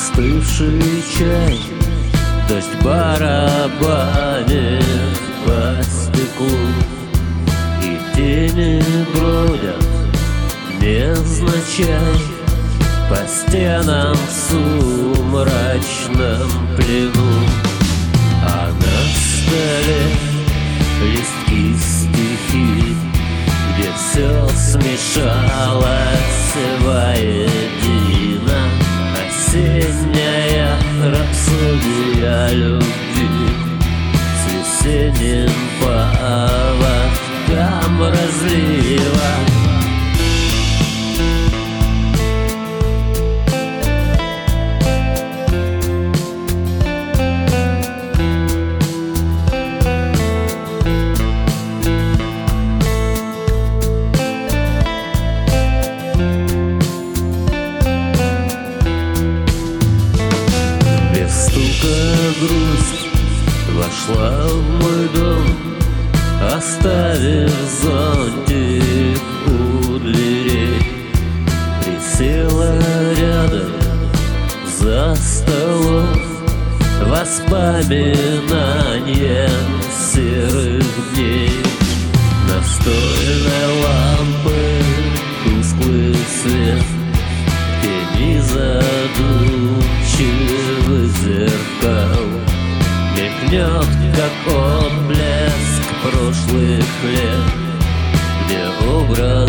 Остывший чай, дождь барабанит по стеклу, и тени бродят невзначай по стенам в сумрачном плену. А на столе листки стихи, где все смешалось воедино. Осенняя рапсодия любви с весенним поводком разлива. Грусть вошла в мой дом, оставив зонтик у дверей. Присела рядом за столом, воспоминанием серых дней. Настольной лампы тусклый свет, тени задумчивых зеркал, мелькнет, как отблеск прошлых лет, где образ